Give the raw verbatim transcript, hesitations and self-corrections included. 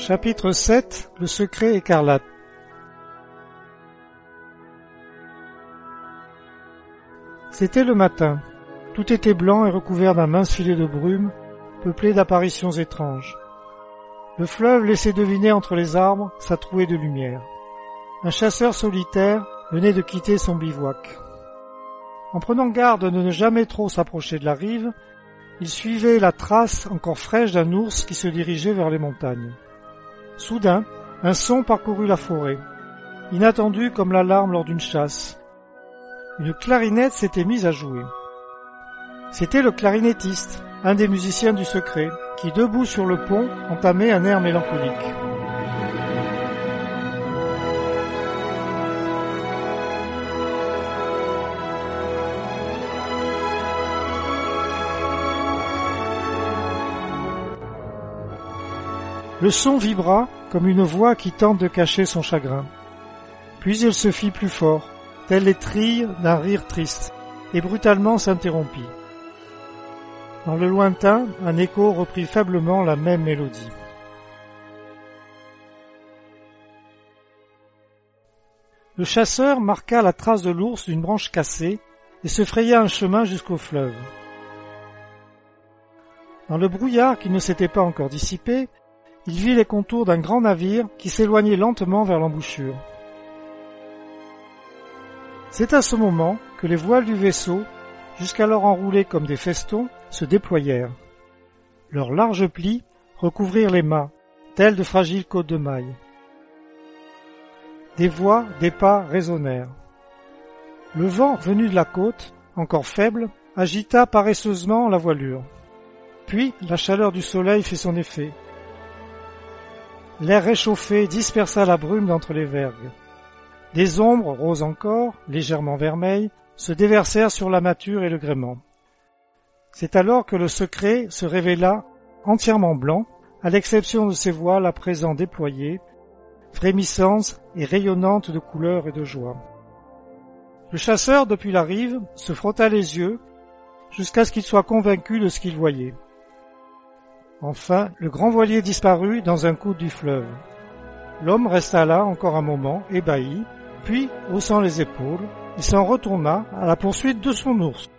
Chapitre sept. Le secret écarlate. C'était le matin. Tout était blanc et recouvert d'un mince filet de brume, peuplé d'apparitions étranges. Le fleuve laissait deviner entre les arbres sa trouée de lumière. Un chasseur solitaire venait de quitter son bivouac. En prenant garde de ne jamais trop s'approcher de la rive, il suivait la trace encore fraîche d'un ours qui se dirigeait vers les montagnes. Soudain, un son parcourut la forêt, inattendu comme l'alarme lors d'une chasse. Une clarinette s'était mise à jouer. C'était le clarinettiste, un des musiciens du secret, qui, debout sur le pont, entamait un air mélancolique. Le son vibra comme une voix qui tente de cacher son chagrin. Puis il se fit plus fort, telles les trilles d'un rire triste, et brutalement s'interrompit. Dans le lointain, un écho reprit faiblement la même mélodie. Le chasseur marqua la trace de l'ours d'une branche cassée et se fraya un chemin jusqu'au fleuve. Dans le brouillard qui ne s'était pas encore dissipé, il vit les contours d'un grand navire qui s'éloignait lentement vers l'embouchure. C'est à ce moment que les voiles du vaisseau, jusqu'alors enroulées comme des festons, se déployèrent. Leurs larges plis recouvrirent les mâts, tels de fragiles côtes de mailles. Des voix, des pas résonnèrent. Le vent venu de la côte, encore faible, agita paresseusement la voilure. Puis la chaleur du soleil fit son effet. L'air réchauffé dispersa la brume d'entre les vergues. Des ombres, roses encore, légèrement vermeilles, se déversèrent sur la mâture et le gréement. C'est alors que le secret se révéla entièrement blanc, à l'exception de ses voiles à présent déployées, frémissantes et rayonnantes de couleurs et de joie. Le chasseur, depuis la rive, se frotta les yeux, jusqu'à ce qu'il soit convaincu de ce qu'il voyait. Enfin, le grand voilier disparut dans un coude du fleuve. L'homme resta là encore un moment, ébahi, puis, haussant les épaules, il s'en retourna à la poursuite de son ours.